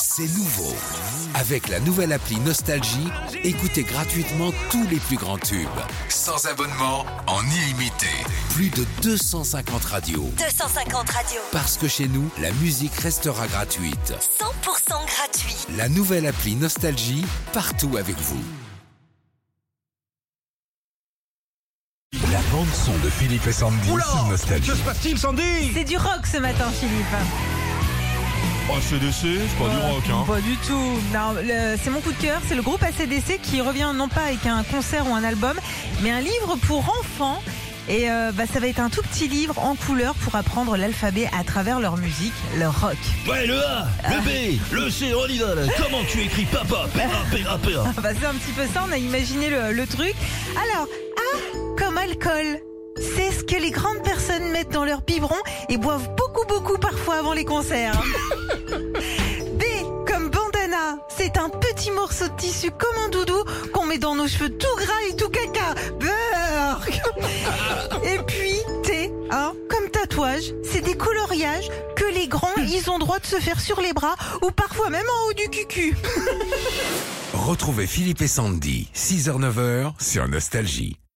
C'est nouveau. Avec la nouvelle appli Nostalgie, écoutez gratuitement tous les plus grands tubes. Sans abonnement, en illimité. Plus de 250 radios. 250 radios. Parce que chez nous, la musique restera gratuite. 100% gratuit. La nouvelle appli Nostalgie, partout avec vous. La bande-son de Philippe et Sandy sur Nostalgie. Que se passe-t-il, Sandy? C'est du rock ce matin, Philippe. Oh, ACDC, c'est pas du rock, hein. Pas du tout. Non, c'est mon coup de cœur. C'est le groupe ACDC qui revient non pas avec un concert ou un album, mais un livre pour enfants. Et ça va être un tout petit livre en couleur pour apprendre l'alphabet à travers leur musique, leur rock. Ouais, le A, le B, le C, on y va là. Comment tu écris papa? Péra. C'est un petit peu ça, on a imaginé le truc. Alors, A comme alcool. C'est ce que les grandes personnes mettent dans leur biberon et boivent beaucoup parfois avant les concerts. B comme bandana. C'est un petit morceau de tissu comme un doudou qu'on met dans nos cheveux tout gras et tout caca. Burk. Et puis T comme tatouage. C'est des coloriages que les grands, ils ont droit de se faire sur les bras ou parfois même en haut du cucu. Retrouvez Philippe et Sandy, 6h-9h sur Nostalgie.